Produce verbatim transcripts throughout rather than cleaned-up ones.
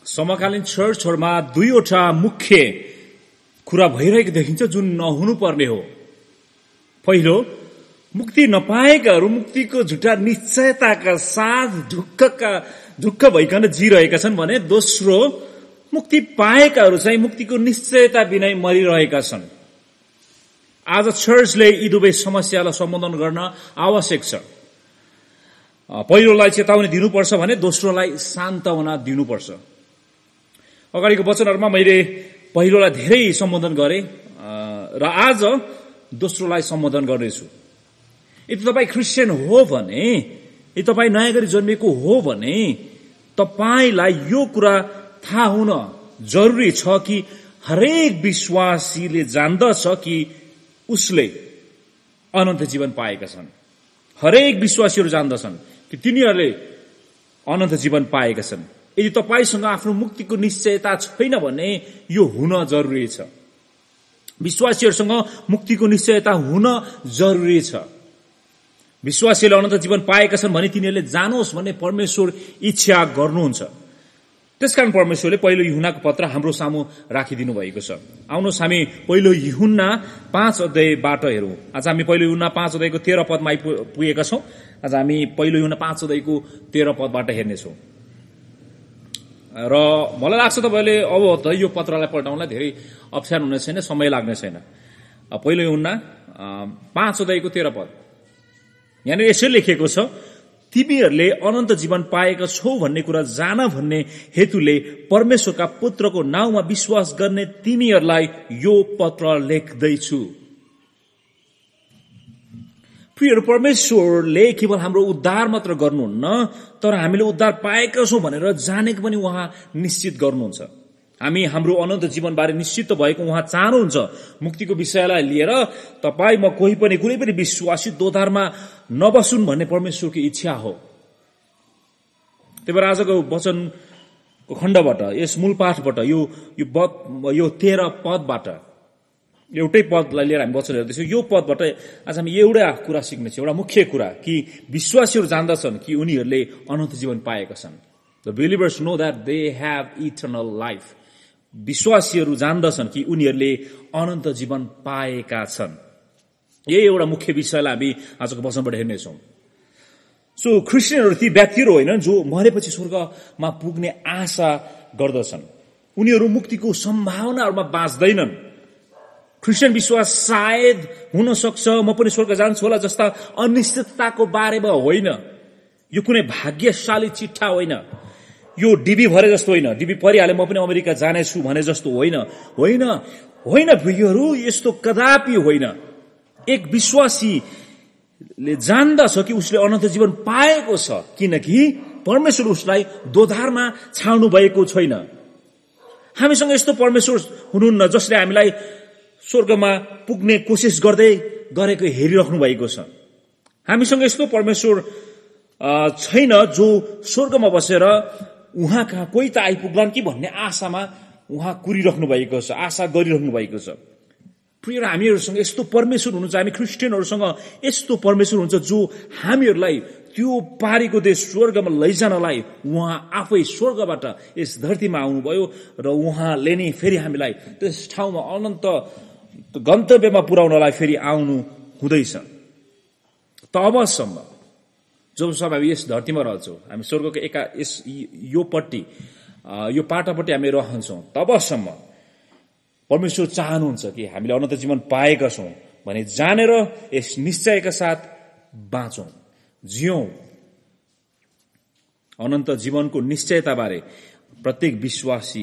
समकालीन चर्चहरूमा दुईवटा मुख्य कुरा भइरहेको देखिन्छ जुन नहुनुपर्ने हो। पहिलो, मुक्ति नपाएकाहरू मुक्तिको झुटा निश्चयताका साथ ढुक्कका ढुक्क भइकन जिरहेका छन् भने दोस्रो, मुक्ति पाएकाहरू चाहिँ मुक्तिको निश्चयता बिनै मरिरहेका छन्। आज चर्चले यी दुवै समस्यालाई सम्बोधन गर्न आवश्यक छ। पहिलोलाई चेतावनी दिनुपर्छ भने दोस्रोलाई सान्त्वना दिनुपर्छ। अगाडिको वचनहरूमा मैले पहिलोलाई धेरै सम्बोधन गरेँ र आज दोस्रोलाई सम्बोधन गर्नेछु। यदि तपाईँ क्रिस्चियन हो भने, यदि तपाईँ नयाँ गरी जन्मिएको हो भने तपाईलाई यो कुरा थाहा हुन जरुरी छ कि हरेक विश्वासीले जान्दछ कि उसले अनन्त जीवन पाएका छन्। हरेक विश्वासीहरू जान्दछन् कि तिनीहरूले अनन्त जीवन पाएका छन्। यदि तपाईसँग आफ्नो मुक्तिको निश्चयता छैन भने यो हुन जरुरी छ। विश्वासीहरूसँग मुक्तिको निश्चयता हुन जरुरी छ। विश्वासीले अनन्त जीवन पाएका छन् भने तिनीहरूले जानोस् भन्ने परमेश्वर इच्छा गर्नुहुन्छ। त्यसकारण परमेश्वरले पहिलो यूहन्नाको पत्र हाम्रो सामु राखिदिनु भएको छ। आउनुहोस् हामी पहिलो यूहन्ना पाँच अध्यायबाट हेरौं। आज हामी पहिलो यूहन्ना पाँच अध्यायको तेह्र पदमा आइपुगेका छौं। आज हामी पहिलो यूहन्ना पाँच अध्यायको तेह्र पदबाट हेर्नेछौं र मलाई लाग्छ तपाईले अब त यो पत्रलाई पल्टाउनलाई धेरै अप्ठ्यारो हुने छैन, समय लाग्ने छैन। पहिलो यूहन्ना पाँच अध्यायको तेह्र पद यहाँ यसरी लेखिएको छ, तिमीहरूले अनन्त जीवन पाएका छौ भन्ने कुरा जान भन्ने हेतुले परमेश्वरका पुत्रको नाउँमा विश्वास गर्ने तिमीहरूलाई यो पत्र लेख्दैछु। प्रियहरू, परमेश्वरले केवल हाम्रो उद्धार मात्र गर्नुहुन्न, तर हामीले उद्धार पाएका छौं भनेर जानेको पनि उहाँ निश्चित गर्नुहुन्छ। हामी हाम्रो अनन्त जीवनबारे निश्चित भएको उहाँ चाहनुहुन्छ। मुक्तिको विषयलाई लिएर तपाईँ म कोही पनि कुनै पनि विश्वासी दोधारमा नबसुन् भन्ने परमेश्वरको इच्छा हो। त्यही भएर आजको वचनको खण्डबाट, यस मूल पाठबाट, यो यो तेह्र पदबाट, एउटै पदलाई लिएर हामी वचन हेर्दैछौँ। यो पदबाट आज हामी एउटा कुरा सिक्नेछौँ, एउटा मुख्य कुरा कि विश्वासीहरू जान्दछन् कि उनीहरूले अनन्त जीवन पाएका छन्। The believers know that they have eternal life. विश्वासीहरू जान्दछन् कि उनीहरूले अनन्त जीवन पाएका छन्। यही एउटा मुख्य विषयलाई हामी आजको वचनबाट हेर्नेछौँ। सो क्रिस्चियनहरू ती व्यक्तिहरू होइनन् जो मरेपछि स्वर्गमा पुग्ने आशा गर्दछन्। उनीहरू मुक्तिको सम्भावनाहरूमा बाँच्दैनन्। क्रिस्चियन विश्वास सायद हुन सक्छ म पनि स्वर्ग जान्छु होला जस्ता अनिश्चितताको बारेमा होइन। यो कुनै भाग्यशाली चिट्ठा होइन। यो डिबी भरे जस्तो होइन, डिबी परिहाले म पनि अमेरिका जानेछु भने जस्तो होइन। होइन होइन प्रियहरू, यस्तो कदापि होइन। एक विश्वासीले जान्दछ कि उसले अनन्त जीवन पाएको छ, किनकि परमेश्वर उसलाई दोधारमा छाड्नु भएको छैन। हामीसँग यस्तो परमेश्वर हुनुहुन्न जसले हामीलाई स्वर्गमा पुग्ने कोसिस गर्दै गरेको हेरिराख्नु भएको छ। हामीसँग यस्तो परमेश्वर छैन जो स्वर्गमा बसेर उहाँ कहाँ कोही त आइपुग्लान् कि भन्ने आशामा उहाँ कुरिराख्नु भएको छ, आशा गरिराख्नु भएको छ। प्रिय हामीहरूसँग यस्तो परमेश्वर हुनुहुन्छ, हामी क्रिस्चियनहरूसँग यस्तो परमेश्वर हुन्छ जो हामीहरूलाई त्यो पारीको देश स्वर्गमा लैजानलाई उहाँ आफै स्वर्गबाट यस धरतीमा आउनुभयो र उहाँले नै फेरि हामीलाई त्यस ठाउँमा अनन्त गन्तव्यमा पुर्याउनलाई फेरि आउनु हुँदैछ। तबसम्म जबसम्म हामी यस धरतीमा रहन्छौँ, हामी स्वर्गको एका यस यो पट्टि यो पाटापट्टि हामी रहन्छौँ, तबसम्म परमेश्वर चाहनुहुन्छ कि हामीले अनन्त जीवन पाएका छौँ भने जानेर यस निश्चयका साथ बाँचौँ, जियौँ। अनन्त जीवनको निश्चयताबारे प्रत्येक विश्वासी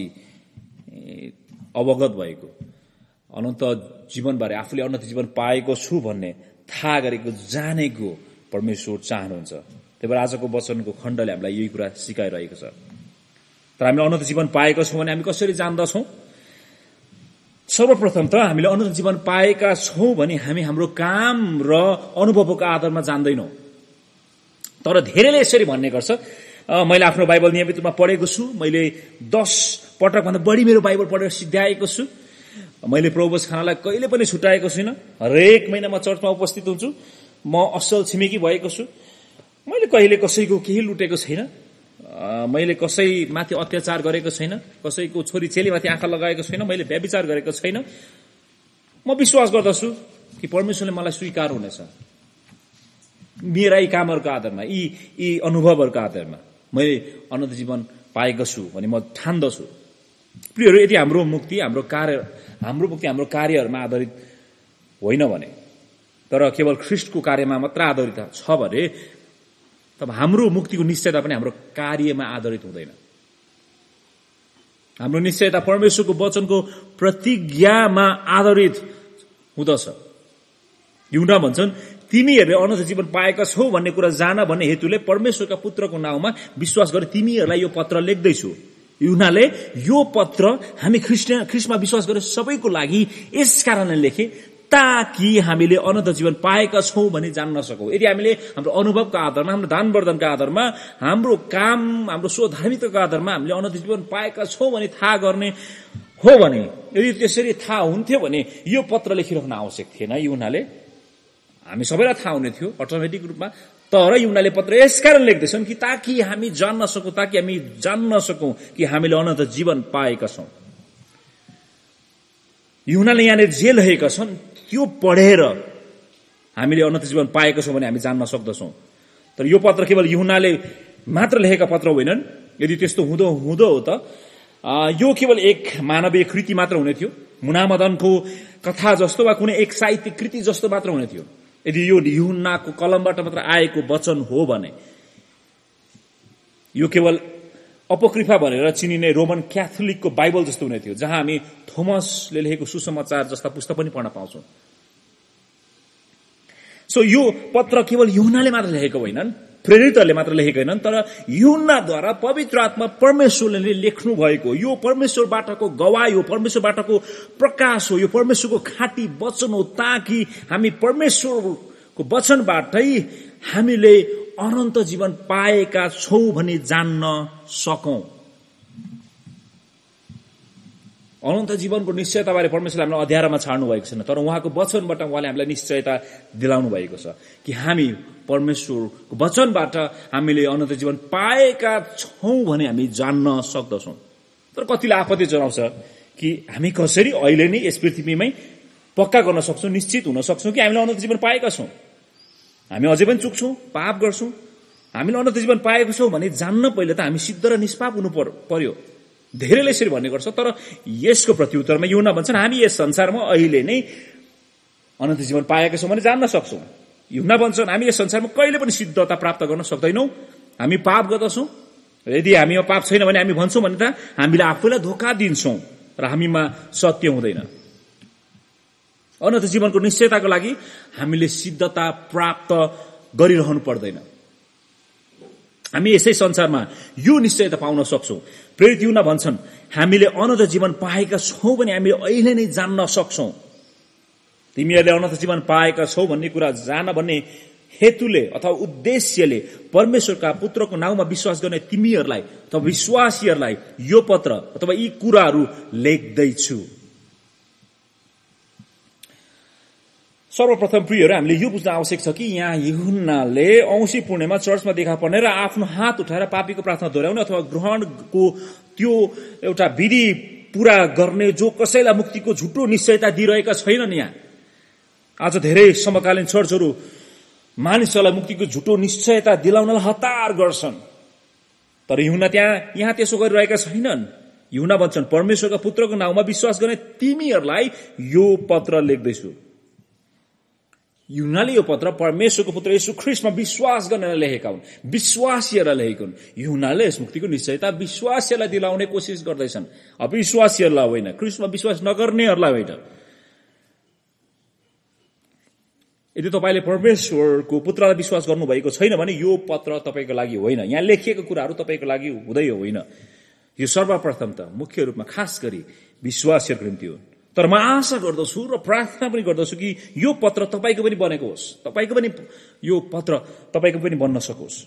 अवगत भएको, अनन्त जीवनबारे आफूले अनन्त जीवन पाएको छु भन्ने थाहा गरेको, जानेको परमेश्वर चाहनुहुन्छ। त्यही भएर आजको वचनको खण्डले हामीलाई यही कुरा सिकाइरहेको छ। तर हामीले अनन्त जीवन पाएका छौँ भने हामी कसरी जान्दछौँ? सर्वप्रथम त हामीले अनन्त जीवन पाएका छौँ भने हामी हाम्रो काम र अनुभवको आधारमा जान्दैनौँ। तर धेरैले यसरी भन्ने गर्छ, मैले आफ्नो बाइबल नियमित रूपमा पढेको छु, मैले दस पटकभन्दा बढी मेरो बाइबल पढेर सिद्ध्याएको छु, मैले प्रभुभोज खानालाई कहिले पनि छुटाएको छुइनँ, हरेक महिनामा चर्चमा उपस्थित हुन्छु, म असल छिमेकी भएको छु, मैले कहिले कसैको केही लुटेको छैन, मैले कसैमाथि अत्याचार गरेको छैन, कसैको छोरी चेलीमाथि आँखा लगाएको छैन, मैले व्यभिचार गरेको छैन, म विश्वास गर्दछु कि परमेश्वरले मलाई स्वीकार हुनेछ। मेरा यी कामहरूको आधारमा, यी यी अनुभवहरूको आधारमा मैले अनन्त जीवन पाएको छु भने म ठान्दछु। प्रियहरू, यदि हाम्रो मुक्ति हाम्रो कार्य हाम्रो मुक्ति हाम्रो कार्यहरूमा आधारित होइन भने, तर केवल ख्रीष्टको कार्यमा मात्र आधारित छ भने, तब हाम्रो मुक्तिको निश्चयता पनि हाम्रो कार्यमा आधारित हुँदैन। हाम्रो निश्चयता परमेश्वरको वचनको प्रतिज्ञामा आधारित हुँदछ। यूहन्ना भन्छन्, तिमीहरूले अनन्त जीवन पाएका छौ भन्ने कुरा जान भन्ने हेतुले परमेश्वरका पुत्रको नाउँमा विश्वास गरे तिमीहरूलाई यो पत्र लेख्दैछु। यूहन्नाले यो पत्र हामी ख्रीष्ट ख्रीष्टमा विश्वास गरे सबैको लागि यस कारणले लेखे ताकि हामीले अनन्त जीवन पाएका छौं भनी जान्न सकौं। यदि हामीले हाम्रो अनुभवको आधारमा, हाम्रो दान वर्धनका आधारमा, हाम्रो काम, हाम्रो स्वधार्मिकताको आधारमा हामीले अनन्त जीवन पाएका छौं भनी थाहा गर्ने हो भने, यदि त्यसरी थाहा हुन्थ्यो भने यो पत्र लेखिराख्न आवश्यक थिएन यूहन्नाले। हामी सबैलाई थाहा हुने थियो अटोमेटिक रूपमा। तर यूहन्नाले पत्र यसकारण लेख्दैछन् कि ताकि हामी जान्न सकौं, ताकि हामी जान्न सकौं कि हामीले अनन्त जीवन पाएका छौं। यूहन्नाले यहाँले जे लेखेका छन् त्यो पढेर हामीले अनन्त जीवन पाएका छौं भने हामी जान्न सक्दछौं। तर यो पत्र केवल यूहन्नाले मात्र लेखेका पत्र होइनन्। यदि त्यस्तो हुँदो हुँदो हो त यो केवल एक मानवीय कृति मात्र हुने थियो, मुनामदनको कथा जस्तो वा कुनै एक साहित्यिक कृति जस्तो मात्र हुने थियो। यदि यो यूहन्नाको कलमबाट मात्र आएको वचन हो भने यो केवल अपकृपा भनेर चिनिने रोमन क्याथोलिकको बाइबल जस्तो हुने थियो, जहाँ हामी थोमसले लेखेको सुसमाचार जस्ता पुस्तक पनि पढ्न पाउँछौं। सो यो पत्र केवल यूहन्नाले मात्र लेखेको होइनन्, प्रेरितहरूले मात्र लेखेका होइनन्, तर यूहन्नाद्वारा पवित्र आत्मा परमेश्वरले लेख्नु भएको यो परमेश्वरबाटको गवाही हो, परमेश्वरबाटको प्रकाश हो, यो परमेश्वरको खाँटी वचन हो, ताकि हामी परमेश्वरको वचनबाटै हामीले अनन्त जीवन पाएका छौं भनी जान्न सकौं। अनन्त जीवनको निश्चयताबारे परमेश्वरले हामीलाई अध्यारोमा छाड्नु भएको छैन, तर उहाँको वचनबाट उहाँले हामीलाई निश्चयता दिलाउनु भएको छ कि हामी परमेश्वरको वचनबाट हामीले अनन्त जीवन पाएका छौं भने हामी जान्न सक्दछौं। तर कतिले आपत्ति जनाउँछ कि हामी कसरी अहिले नै यस पृथ्वीमै पक्का गर्न सक्छौं, निश्चित हुन सक्छौं कि हामीले अनन्त जीवन पाएका छौं। हामी अझै पनि चुक्छौं, पाप गर्छौं। हामीले अनन्त जीवन पाएको छौं भने जान्न पहिले त हामी सिद्ध र निष्पाप हुनु पर्यो। धेरैले यसरी भन्ने गर्छ, तर यसको प्रत्युत्तरमा यूहन्ना भन्छन् हामी यस संसारमा अहिले नै अनन्त जीवन पाएका छौं भने जान्न सक्छौं। यूहन्ना भन्छन् हामी यस संसारमा कहिले पनि सिद्धता प्राप्त गर्न सक्दैनौं, हामी पाप गर्दछौं। यदि हामीमा पाप छैन भने हामी भन्छौं भने त हामीले आफूलाई धोका दिन्छौं र हामीमा सत्य हुँदैन। अनन्त जीवनको निश्चयताको लागि हामीले सिद्धता प्राप्त गरिरहनु पर्दैन। हामी यसै संसारमा यो निश्चयता पाउन सक्छौं। प्रेरित यूहन्ना भन्छन् हामीले अनन्त जीवन पाएका छौं भने हामीले अहिले नै जान्न सक्छौं। तिमीहरूले अनन्त जीवन पाएका छौ भन्ने कुरा जान भन्ने हेतुले अथवा उद्देश्यले परमेश्वरका पुत्रको नाउँमा विश्वास गर्ने तिमीहरूलाई अथवा विश्वासीहरूलाई यो पत्र अथवा यी कुराहरू लेख्दैछु। सर्वप्रथम प्रियहरू, हामीले यो बुझ्न आवश्यक छ कि यहाँ यूहन्नाले औँसी पूर्णिमा चर्चमा देखा पर्ने र आफ्नो हात उठाएर पापीको प्रार्थना दोहोर्याउने अथवा ग्रहणको त्यो एउटा विधि पूरा गर्ने जो कसैलाई मुक्तिको झुटो निश्चयता दिइरहेका छैनन्। यहाँ आज धेरै समकालीन चर्चहरू मानिसहरूलाई मुक्तिको झुटो निश्चयता दिलाउनलाई हतार गर्छन्, तर यूहन्ना त्यहाँ यहाँ त्यसो गरिरहेका छैनन्। यूहन्ना भन्छन् परमेश्वरका पुत्रको नाउँमा विश्वास गर्ने तिमीहरूलाई यो पत्र लेख्दैछु। यूहन्नाले यो पत्र परमेश्वरको पुत्र येशू ख्रीष्टमा विश्वास गर्नेलाई लेखेका हुन्, विश्वासीहरूलाई लेखेका हुन्। यूहन्नाले यस मुक्तिको निश्चयता विश्वासीहरूलाई दिलाउने कोसिस गर्दैछन्, अविश्वासीहरूलाई होइन, ख्रीष्टमा विश्वास नगर्नेहरूलाई होइन। यदि तपाईले परमेश्वरको पुत्रलाई विश्वास गर्नुभएको छैन भने यो पत्र तपाईको लागि होइन। यहाँ लेखिएको कुराहरू तपाईको लागि हुँदै होइन। यो सर्वप्रथम त मुख्य रूपमा खास गरी विश्वासीहरूको निम्ति हो। तर म आशा गर्दछु र प्रार्थना पनि गर्दछु कि यो पत्र तपाईको पनि बनेको होस्, तपाईको पनि यो पत्र तपाईको पनि बन्न सकोस्।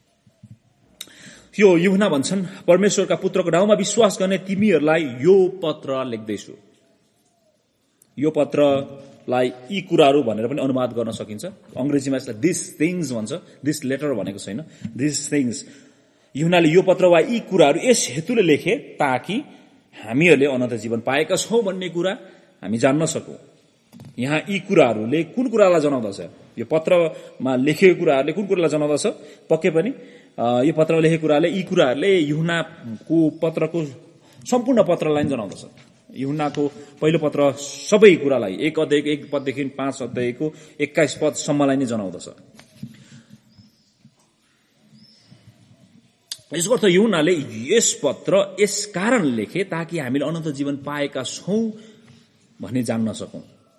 यो यूहन्ना भन्छन् परमेश्वरका पुत्रको नाउँमा विश्वास गर्ने तिमीहरूलाई यो पत्र लेख्दैछु। यो पत्रलाई यी कुराहरू भनेर पनि अनुवाद गर्न सकिन्छ। अंग्रेजीमा यसलाई दिस थिङ्स भन्छ, दिस लेटर भनेको छैन, दिस थिङ्स। यूहन्नाले यो पत्र वा यी कुराहरू यस हेतुले लेखे ताकि हामीहरूले अनन्त जीवन पाएका छौं भन्ने कुरा हामी जान्न सकौं। यहाँ यी कुराहरूले कुन कुरालाई जनाउँदछ? यो पत्रमा लेखेको कुराहरूले कुन कुरालाई जनाउँदछ? पक्कै पनि यो पत्रमा लेखेको कुराले यी कुराहरूले यूहन्नाको पत्रको सम्पूर्ण पत्रलाई जनाउँदछ। यूहन्नाको पहिलो पत्र सबै कुरालाई एक अध्यायको एक पददेखि पाँच अध्यायको एक्काइस पदसम्मलाई नै जनाउँदछ। यसको अर्थ यूहन्नाले यस पत्र यस कारण लेखे ताकि हामीले अनन्त जीवन पाएका छौं भन्ने जान्न सकौं।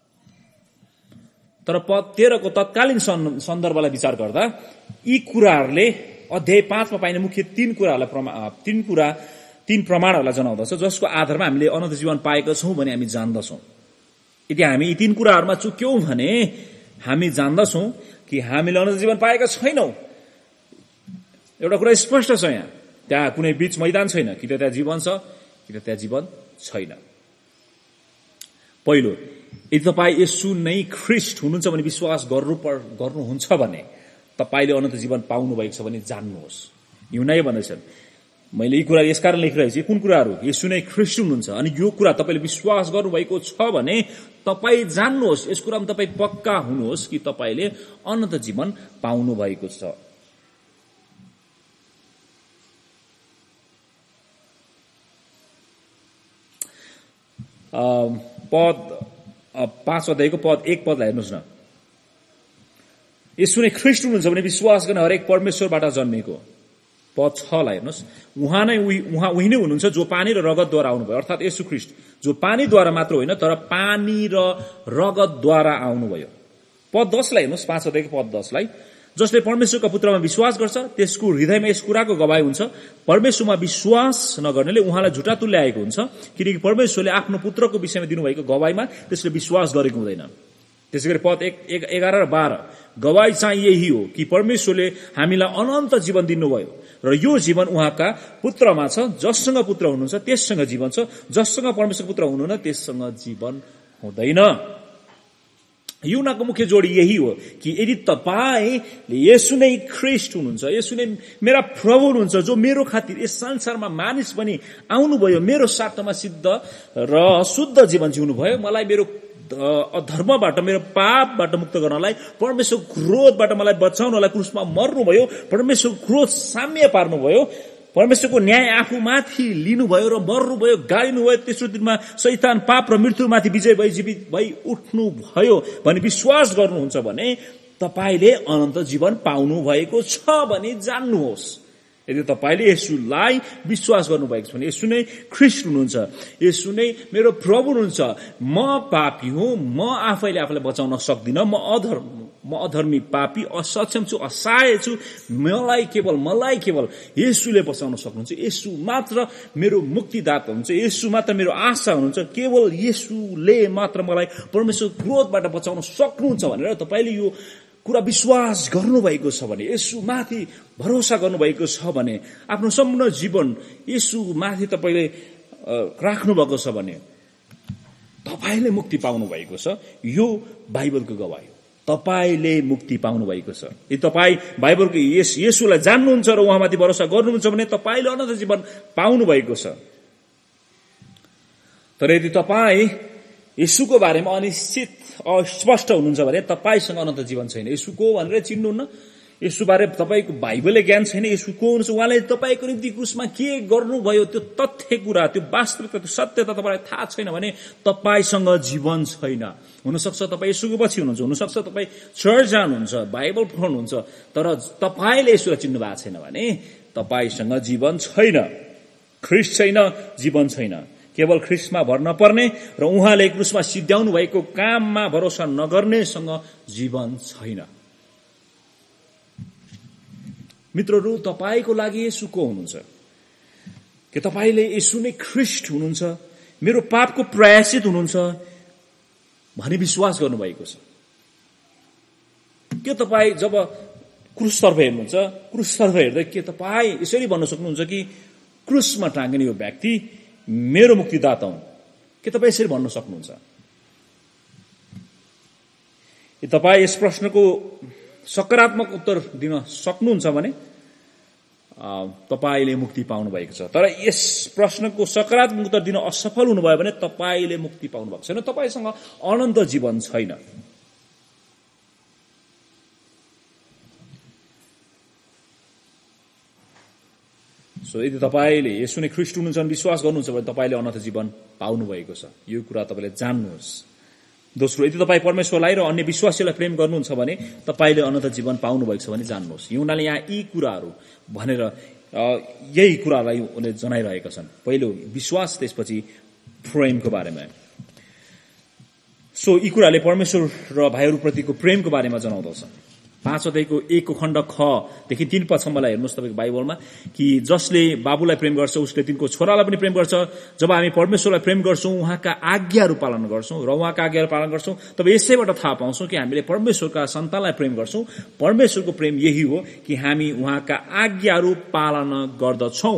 तर पद तेह्रको तत्कालीन सन्दर्भलाई विचार गर्दा यी कुराहरूले अध्याय पाँचमा पाइने मुख्य तीन कुराहरूलाई तीन कुरा तीन प्रमाणहरूलाई जनाउँदछ जसको आधारमा हामीले अनन्त जीवन पाएका छौं भने हामी जान्दछौं। यदि हामी यी तीन कुराहरूमा चुक्यौं भने हामी जान्दछौं कि हामीले अनन्त जीवन पाएका छैनौं। एउटा कुरा स्पष्ट छ, यहाँ त्यहाँ कुनै बीच मैदान छैन, कि त त्यहाँ जीवन छ कि त त्यहाँ जीवन छैन। पहिलो, यदि तपाईँ येशू नै ख्रीष्ट हुनुहुन्छ भने विश्वास गर्नु गर्नुहुन्छ भने तपाईले अनन्त जीवन पाउनु भएको छ भने जान्नुहोस्। यूहन्ना भन्दैछन्, मैले यी कुरा यसकारण लेखिरहेको छु। कुन कुराहरू? येशू नै ख्रीष्ट हुनुहुन्छ अनि यो कुरा तपाईले विश्वास गर्नुभएको छ भने तपाई जान्नुहोस्, यस कुरामा तपाई पक्का हुनुहोस् कि तपाईले अनन्त जीवन पाउनु भएको छ। पद पाँच अध्यायको पद एक पदलाई हेर्नुहोस् न। येशू नै ख्रीष्ट हुनुहुन्छ भने विश्वास गर्ने हरेक परमेश्वरबाट जन्मेको। पद छलाई हेर्नुहोस्, उहाँ नै उहाँ उही नै हुनुहुन्छ जो पानी र रगतद्वारा आउनुभयो, अर्थात् येशू ख्रीष्ट जो पानीद्वारा मात्र होइन तर पानी र रगतद्वारा आउनुभयो। पद दसलाई हेर्नुहोस्, पाँच अध्यायको पद दसलाई, जसले परमेश्वरका पुत्रमा विश्वास गर्छ त्यसको हृदयमा यस कुराको गवाही हुन्छ, परमेश्वरमा विश्वास नगर्नेले उहाँलाई झुटा तुल्याएको हुन्छ, किनकि परमेश्वरले आफ्नो पुत्रको विषयमा दिनुभएको गवाहीमा त्यसले विश्वास गरेको हुँदैन। त्यसैगरी पद एक एघार र बाह्र, गवाही चाहिँ यही हो कि परमेश्वरले हामीलाई अनन्त जीवन दिनुभयो र यो जीवन उहाँका पुत्रमा छ। जससँग पुत्र हुनुहुन्छ त्यससँग जीवन छ, जससँग परमेश्वर पुत्र हुनुहुन्न त्यससँग जीवन हुँदैन। यूहन्नाको मुख्य जोडी यही हो कि यदि तपाईले येशू नै ख्रीष्ट हुनुहुन्छ, येशू नै मेरा प्रभु हुनुहुन्छ जो मेरो खातिर यस संसारमा मानिस पनि आउनुभयो, मेरो साथमा सिद्ध र शुद्ध जीवन जिउनुभयो, मलाई मेरो अधर्मबाट मेरो पापबाट मुक्त गर्नलाई, परमेश्वर क्रोधबाट मलाई बचाउनलाई क्रुसमा मर्नुभयो, परमेश्वर क्रोध साम्य पार्नुभयो, परमेश्वरको न्याय आफूमाथि लिनुभयो र मर्नुभयो, गाडिनुभयो, तेस्रो दिनमा शैतान पाप र मृत्युमाथि विजय भई जीवित भई उठ्नु भयो भने विश्वास गर्नुहुन्छ भने तपाईले अनन्त जीवन पाउनु भएको छ भने जान्नुहोस्। यदि तपाईले येशूलाई विश्वास गर्नुभएको छ भने येशू नै ख्रीष्ट हुनुहुन्छ, येशू नै मेरो प्रभु हुनुहुन्छ, म पापी हुँ, म आफैले आफूलाई बचाउन सक्दिन, म अधर्म म अधर्मी पापी असक्षम छु, असहाय छु, मलाई केवल मलाई केवल येशूले बचाउन सक्नुहुन्छ, येशू मात्र मेरो मुक्तिदाता हुनुहुन्छ, येशू मात्र मेरो आशा हुनुहुन्छ, केवल येशूले मात्र मलाई परमेश्वर क्रोधबाट बचाउन सक्नुहुन्छ भनेर तपाईले यो कुरा विश्वास गर्नुभएको छ भने, येशू माथि भरोसा गर्नुभएको छ भने, आफ्नो सम्पूर्ण जीवन येशू माथि तपाईले राख्नुभएको छ भने तपाईले मुक्ति पाउनु भएको छ। यो बाइबलको गवाही हो, तपाईले मुक्ति पाउनु भएको छ। यदि तपाई बाइबलको यस येशूलाई जान्नुहुन्छ र उहाँमाथि भरोसा गर्नुहुन्छ भने तपाईले अनन्त जीवन पाउनु भएको छ। तर यदि तपाई येशूको बारेमा अनिश्चित अस्पष्ट हुनुहुन्छ भने तपाईसँग अनन्त जीवन छैन। येशू को भनेर चिन्नुहुन्न, येशू बारे तपाईको बाइबलले ज्ञान छैन, येशू को हुनुहुन्छ, उहाँले तपाईको निम्ति क्रुसमा के गर्नुभयो त्यो तथ्य कुरा, त्यो वास्तविकता, त्यो सत्यता तपाईलाई थाहा छैन भने तपाईसँग जीवन छैन। हुनसक्छ तपाई येशूको पछि हुनुहुन्छ, हुनसक्छ तपाई चर्च जानुहुन्छ, बाइबल पढ्नुहुन्छ, तर तपाईले येशूलाई चिन्नु भएको छैन भने तपाईसँग जीवन छैन। ख्रीष्ट छैन, जीवन छैन। केवल ख्रीष्टमा भर नपर्ने र उहाँले क्रुसमा सिद्ध्याउनु भएको काममा भरोसा नगर्नेसँग जीवन छैन। मित्रहरू, तपाईको लागि येशू को हुनुहुन्छ? के तपाईले येशू नै ख्रीष्ट हुनुहुन्छ, मेरो पापको प्रायश्चित हुनुहुन्छ भनी विश्वास गर्नुभएको छ? के तपाई जब क्रुसतर्फ हेर्नुहुन्छ, क्रुसतर्फ हेर्दै के तपाई यसरी भन्न सक्नुहुन्छ कि क्रुसमा टाँगिने यो व्यक्ति मेरो मुक्तिदाता हुन्? के तपाई यसरी भन्न सक्नुहुन्छ? तपाई यस प्रश्नको सकारात्मक उत्तर दिन सक्नुहुन्छ भने तपाईले मुक्ति पाउनु भएको छ। तर यस प्रश्नको सकारात्मक उत्तर दिन असफल हुनुभयो भने तपाईले मुक्ति पाउनु भएको छैन, तपाईसँग अनन्त जीवन छैन। सो यदि तपाईले यसो नै ख्रीष्ट हुनुहुन्छ भने विश्वास गर्नुहुन्छ भने तपाईले अनन्त जीवन पाउनु भएको छ। यो कुरा तपाईले जान्नुहोस्। दोस्रो, यदि तपाईँ परमेश्वरलाई र अन्य विश्वासीलाई प्रेम गर्नुहुन्छ भने तपाईले अनन्त जीवन पाउनु भएको छ भने जान्नुहोस्। यूहन्नाले यहाँ यी कुराहरू भनेर यही कुरालाई उनले जनाइरहेका छन्। पहिलो विश्वास, त्यसपछि प्रेमको बारेमा। सो यी कुराले परमेश्वर र भाइहरूप्रतिको प्रेमको बारेमा जनाउँदछ। पाँच अध्यायको एकको खण्ड खदेखि तीन पदसम्मलाई हेर्नुहोस् तपाईँको बाइबलमा कि जसले बाबुलाई प्रेम गर्छ उसले तिनको छोरालाई पनि प्रेम गर्छ। जब हामी परमेश्वरलाई प्रेम गर्छौं, उहाँका आज्ञाहरू पालन गर्छौं र उहाँका आज्ञाहरू पालन गर्छौं, तब यसैबाट थाहा पाउँछौं कि हामीले परमेश्वरका सन्तानलाई प्रेम गर्छौं। परमेश्वरको प्रेम यही हो कि हामी उहाँका आज्ञाहरू पालन गर्दछौं।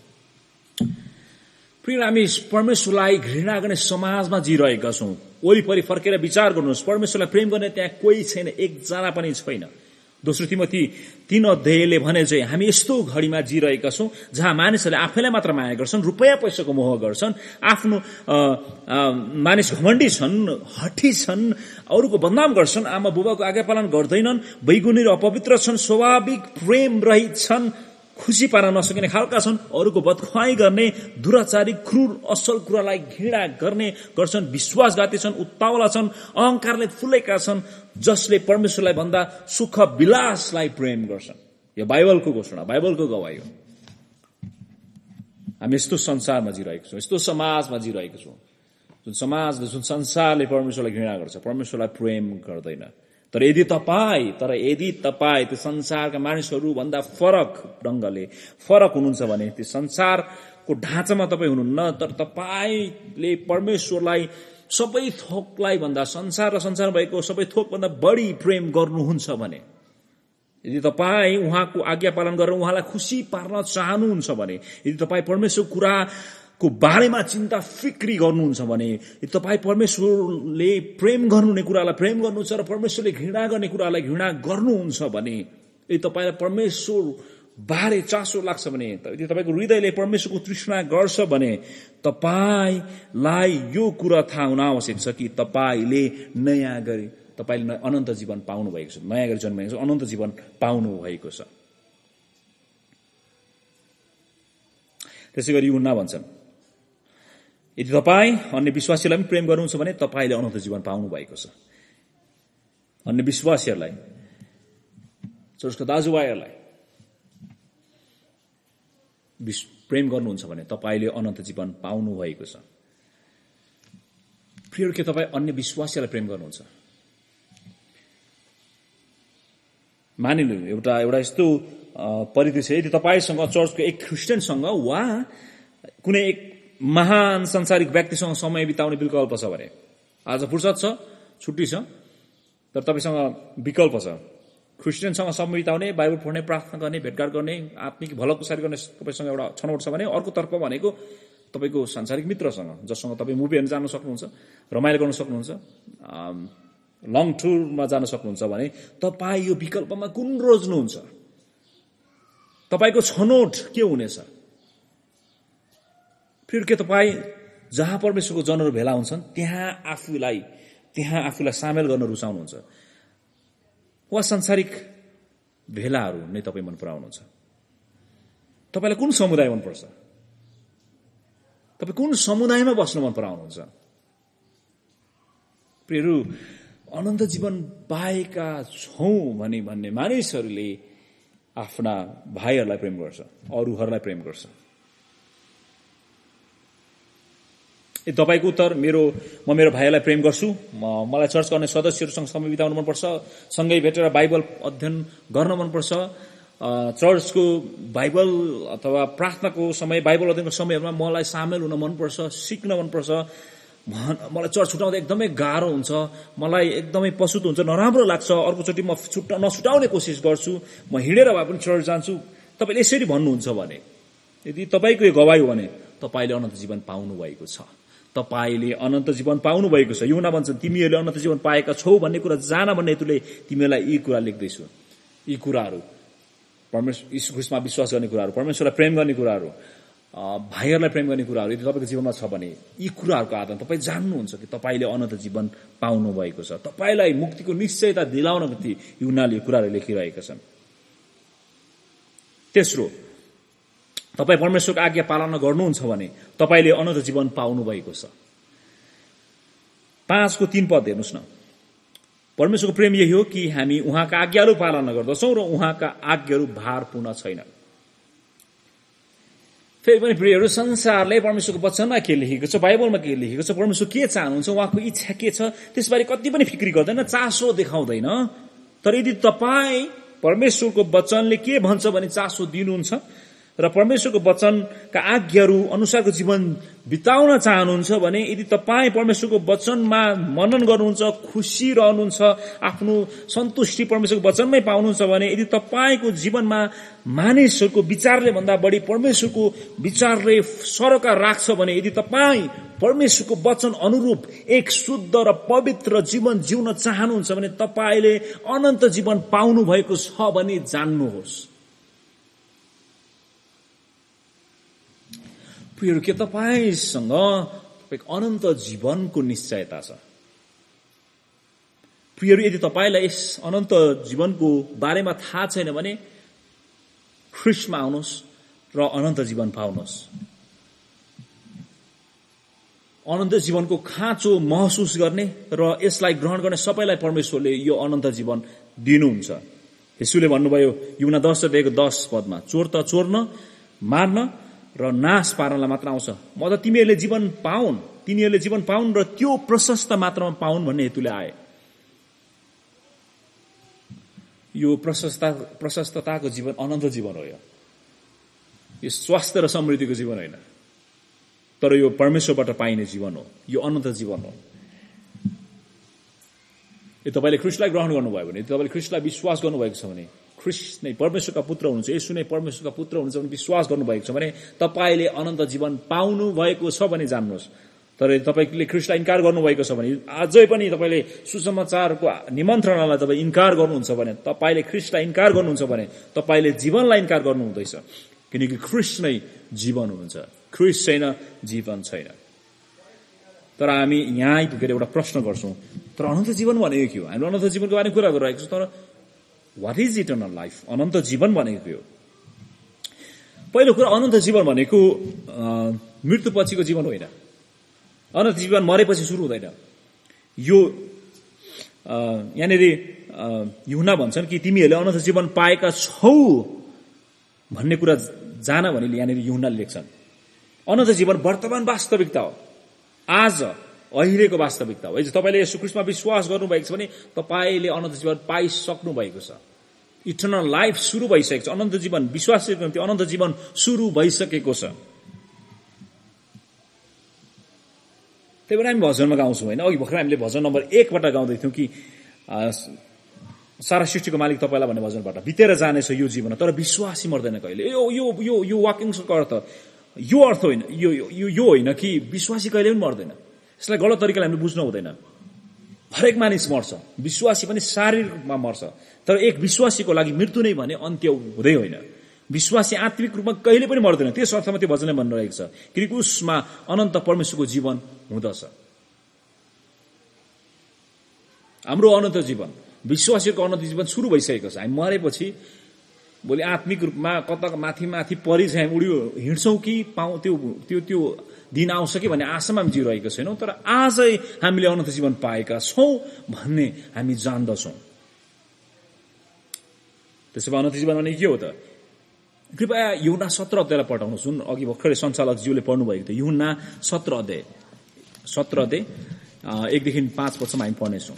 प्रिय, हामी परमेश्वरलाई घृणा गर्ने समाजमा जिरहेका छौं। वरिपरि फर्केर विचार गर्नुहोस्, परमेश्वरलाई प्रेम गर्ने त्यहाँ कोही छैन, एकजना पनि छैन। दोस्रो तिमोथी तीन अध्यायले भने चाहिँ हामी यस्तो घडीमा जिरहेका छौं जहाँ मानिसहरूले आफैलाई मात्र माया गर्छन्, रुपैयाँ पैसाको मोह गर्छन्, आफ्नो मानिस घमण्डी छन्, हठी छन्, अरूको बदनाम गर्छन्, आमा बुबाको आज्ञा पालन गर्दैनन्, बैगुनी र अपवित्र छन्, स्वाभाविक प्रेम रहित छन्, खुशी पार्न नसकिने खालका छन्, अरूको बदखुवाई गर्ने, दुराचारी, क्रूर, असल कुरालाई घृणा गर्ने गर्छन्, विश्वासघाती छन्, उत्तावला छन्, अहंकारले फुलेका छन्, जसले परमेश्वरलाई भन्दा सुख विलासलाई प्रेम गर्छन्। यो बाइबलको घोषणा, बाइबलको गवाही हो। हामी यस्तो संसारमा जिरहेको छौँ, यस्तो समाजमा जिरहेको छौँ जुन समाजले, जुन संसारले परमेश्वरलाई घृणा गर्छ, परमेश्वरलाई प्रेम गर्दैन। तर यदि तपाई तर यदि तपाई त्यो संसारका मानिसहरू भन्दा फरक ढंगले फरक हुनुहुन्छ भने, त्यो संसारको ढाँचामा तपाई हुनुहुन्न, तर तपाईले परमेश्वरलाई सबै थोकलाई भन्दा, संसार र संसार भएको सबै थोक भन्दा बढी प्रेम गर्नुहुन्छ भने, यदि तपाई उहाँको आज्ञा पालन गरेर उहाँलाई खुशी पार्न चाहनुहुन्छ भने, यदि तपाई परमेश्वरको कुरा को बारेमा चिन्ता फिक्री गर्नुहुन्छ भने, यदि तपाई परमेश्वरले प्रेम गर्नुहुने कुरालाई प्रेम गर्नुहुन्छ र परमेश्वरले घृणा गर्ने कुरालाई घृणा गर्नुहुन्छ भने, यदि तपाईलाई परमेश्वर बारे चासो लाग्छ भने, यदि तपाईको हृदयले परमेश्वरको तृष्णा गर्छ भने, तपाईलाई यो कुरा थाहा हुन आवश्यक छ कि तपाईले नयाँ गरी तपाईले अनन्त जीवन पाउनु भएको छ, नयाँ गरी जन्मिएको छ, अनन्त जीवन पाउनु भएको छ। त्यसैगरी यूहन्ना भन्छन्, यदि तपाई अन्य विश्वासीलाई पनि प्रेम गर्नुहुन्छ भने तपाईले अनन्त जीवन पाउनु भएको छ। अन्य विश्वासीहरूलाई, चर्चका दाजुभाइहरूलाई प्रेम गर्नुहुन्छ भने तपाईले अनन्त जीवन पाउनु भएको छ। प्रिय, के तपाई अन्य विश्वासीलाई प्रेम गर्नुहुन्छ? मानिलिनु एउटा एउटा यस्तो परिदृश्य, यदि तपाईसँग चर्चको एक क्रिस्चियनसँग वा कुनै एक महान सांसारिक व्यक्तिसँग समय बिताउने विकल्प छ भने, आज फुर्सद छ, छुट्टी छ, तर तपाईसँग विकल्प छ क्रिस्चियनसँग समय बिताउने, बाइबल पढ्ने, प्रार्थना गर्ने, भेटघाट गर्ने, आत्मिक भलाकुसारी गर्ने तपाईसँग एउटा छनौट छ भने, अर्कोतर्फ भनेको तपाईको सांसारिक मित्रसँग जससँग तपाईँ मुभी हेर्न जान सक्नुहुन्छ, रमाइलो गर्न सक्नुहुन्छ, लङ टुरमा जान सक्नुहुन्छ भने तपाईँ यो विकल्पमा कुन रोज्नुहुन्छ? तपाईको छनौट के हुनेछ? फिर के तपाई जहाँ परमेश्वरको जनहरू भेला हुन्छन् त्यहाँ आफूलाई त्यहाँ आफूलाई सामेल गर्न रुचाउनुहुन्छ वा सांसारिक भेलाहरू नै तपाई मन पराउनुहुन्छ? तपाईलाई कुन समुदाय मन पर्छ? तपाई कुन समुदायमा बस्न मन पराउनुहुन्छ? प्रियहरू, अनन्त जीवन पाएका छौं भने भन्ने मानिसहरूले आफ्ना भाइहरूलाई प्रेम गर्छ, अरूहरूलाई प्रेम गर्छ। ए तपाईको उत्तर, मेरो म मेरो भाइलाई प्रेम गर्छु, म मलाई चर्चका अन्य सदस्यहरूसँग समय बिताउन मनपर्छ, सँगै भेटेर बाइबल अध्ययन गर्न मनपर्छ, चर्चको बाइबल अथवा प्रार्थनाको समय, बाइबल अध्ययनको समयहरूमा मलाई सामेल हुन मनपर्छ, सिक्न मनपर्छ, मलाई चर्च छुटाउँदा एकदमै गाह्रो हुन्छ, मलाई एकदमै पछुतो हुन्छ, नराम्रो लाग्छ, अर्कोचोटि म छुट्टा नछुटाउने कोसिस गर्छु, म हिँडेर भए पनि चर्च जान्छु, तपाईले यसरी भन्नुहुन्छ भने, यदि तपाईको यो गवाही हो भने तपाईले अनन्त जीवन पाउनु भएको छ। तपाईले अनन्त जीवन पाउनु भएको छ। यूहन्ना भन्छन्, तिमीहरूले अनन्त जीवन पाएका छौ भन्ने कुरा जान भन्ने हेतुले तिमीलाई यी कुरा लेख्दैछु। यी कुराहरू परमेश्वर यीशु ख्रीष्टमा विश्वास गर्ने कुराहरू, परमेश्वरलाई प्रेम गर्ने कुराहरू, भाइहरूलाई प्रेम गर्ने कुराहरू यदि तपाईँको जीवनमा छ भने यी कुराहरूको आधारमा तपाईँ जान्नुहुन्छ कि तपाईँले अनन्त जीवन पाउनु भएको छ। तपाईँलाई मुक्तिको निश्चयता दिलाउनको निम्ति यूहन्नाले यो कुराहरू लेखिरहेका छन्। तेस्रो, तपाईँ परमेश्वरको आज्ञा पालना गर्नुहुन्छ भने तपाईँले अनन्त जीवन पाउनु भएको छ। पाँचको तीन पद हेर्नुहोस् न। परमेश्वरको प्रेम यही हो कि हामी उहाँका आज्ञाहरू पालना गर्दछौँ र उहाँका आज्ञाहरू भारपूर्ण छैन। फेरि पनि प्रियहरू, संसारले परमेश्वरको वचनमा के लेखेको छ, बाइबलमा के लेखेको छ, परमेश्वर के चाहनुहुन्छ, उहाँको इच्छा के छ, त्यसबारे कति पनि फिक्री गर्दैन, चासो देखाउँदैन। तर यदि तपाईँ परमेश्वरको वचनले के भन्छ भने चासो दिनुहुन्छ र परमेश्वरको वचनका आज्ञाहरू अनुसारको जीवन बिताउन चाहनुहुन्छ भने, यदि तपाईँ परमेश्वरको वचनमा मनन गर्नुहुन्छ, खुशी रहनुहुन्छ, आफ्नो सन्तुष्टि परमेश्वरको वचनमै पाउनुहुन्छ भने, यदि तपाईँको जीवनमा मानिसहरूको विचारले भन्दा बढी परमेश्वरको विचारले सरोकार राख्छ भने, यदि तपाईँ परमेश्वरको वचन अनुरूप एक शुद्ध र पवित्र जीवन जिउन चाहनुहुन्छ भने तपाईँले अनन्त जीवन पाउनु भएको छ भने जान्नुहोस्। प्रियहरू, के तपाईसँग तपाईँको अनन्त जीवनको निश्चयता छ? प्रियहरू, यदि तपाईँलाई यस अनन्त जीवनको बारेमा थाहा छैन भने ख्रीष्टमा आउनुहोस् र अनन्त जीवन पाउनुहोस्। अनन्त जीवनको खाँचो महसुस गर्ने र यसलाई ग्रहण गर्ने सबैलाई परमेश्वरले यो अनन्त जीवन दिनुहुन्छ। येशूले भन्नुभयो यूहन्ना दस अध्यायको दस पदमा, चोर त चोर्न, मार्न र नाश पार्नलाई मात्र आउँछ, म त तिमीहरूले जीवन पाउन्, तिनीहरूले जीवन पाउन् र त्यो प्रशस्त मात्रामा पाउन् भन्ने हेतुले आए। यो प्रशस्त प्रशस्तताको जीवन अनन्त जीवन हो। यो स्वास्थ्य र समृद्धिको जीवन होइन, तर यो परमेश्वरबाट पाइने जीवन हो, यो अनन्त जीवन हो। यदि तपाईँले ख्रीष्टलाई ग्रहण गर्नुभयो भने, यदि तपाईँले ख्रीष्टलाई विश्वास गर्नुभएको छ भने, ख्रीष्ट नै परमेश्वरका पुत्र हुनुहुन्छ, येशू नै परमेश्वरका पुत्र हुनुहुन्छ भने विश्वास गर्नुभएको छ भने तपाईँले अनन्त जीवन पाउनु भएको छ भने जान्नुहोस्। तर यदि तपाईँले ख्रीष्टलाई इन्कार गर्नुभएको छ भने, अझै पनि तपाईँले सुसमाचारको निमन्त्रणालाई तपाईँ इन्कार गर्नुहुन्छ भने, तपाईँले ख्रीष्टलाई इन्कार गर्नुहुन्छ भने तपाईँले जीवनलाई इन्कार गर्नुहुँदैछ। किनकि ख्रीष्ट नै जीवन हुनुहुन्छ, ख्रीष्ट छैन जीवन छैन। तर हामी यहाँ आइपुगेर एउटा प्रश्न गर्छौँ, तर अनन्त जीवन भनेको के हो? हामीले अनन्त जीवनको बारेमा कुरा गरिरहेको छौँ, तर वाट इज इटर्नल लाइफ? अनन्त जीवन भनेको के हो? पहिलो कुरा, अनन्त जीवन भनेको मृत्युपछिको जीवन होइन। अनन्त जीवन मरेपछि सुरु हुँदैन। यो यहाँनिर यूहन्ना भन्छन् कि तिमीहरूले अनन्त जीवन पाएका छौ भन्ने कुरा जान भने यहाँनिर यूहन्नाले लेख्छन्। अनन्त जीवन वर्तमान वास्तविकता हो, आज अहिलेको वास्तविकता हो। यदि तपाईँले येशू ख्रीष्टमा विश्वास गर्नुभएको छ भने तपाईँले अनन्त जीवन पाइसक्नु भएको छ। इटर्नल लाइफ सुरु भइसकेको छ। अनन्त जीवन विश्वासीको निम्ति अनन्त जीवन सुरु भइसकेको छ। त्यही भएर हामी भजनमा गाउँछौँ होइन। अघि भर्खर हामीले भजन नम्बर एकबाट गाउँदै थियौँ कि सारा सृष्टिको मालिक तपाईँलाई भन्ने भजनबाट, बितेर जानेछ यो जीवन तर विश्वासी मर्दैन कहिले। यो यो यो यो वाक्यांशको अर्थ यो अर्थ होइन, यो यो यो होइन कि विश्वासी कहिले पनि मर्दैन। यसलाई गलत तरिकाले हामीले बुझ्नु हुँदैन। हरेक मानिस मर्छ, विश्वासी पनि शारीरिकमा मर्छ, तर एक विश्वासीको लागि मृत्यु नै भने अन्त्य हुँदै होइन। विश्वासी आत्मिक रूपमा कहिले पनि मर्दैन। त्यस अर्थमा त्यो वचनले भनिरहेको छ, किनकि उसमा अनन्त परमेश्वरको जीवन हुँदछ। हाम्रो अनन्त जीवन, विश्वासीको अनन्त जीवन सुरु भइसकेको छ। हामी मरेपछि भोलि आत्मिक रूपमा कता माथि माथि परि चाहिँ हामी उड्यो हिँड्छौँ कि पाउँ त्यो त्यो त्यो दिन आउँछ कि भन्ने आशामा हामी जिरहेको छैनौँ। तर आजै हामीले अनन्त जीवन पाएका छौँ भन्ने हामी जान्दछौँ। त्यसो भए अनन्त जीवन भने के हो त? कृपया यूहन्ना सत्र अध्यायलाई पठाउनुहोस्, जुन अघि भर्खरै सञ्चालकज्यूले पढ्नुभएको थियो। यूहन्ना सत्र अध्याय सत्र अध्याय एकदेखि पाँच पदसम्म हामी पढ्नेछौँ।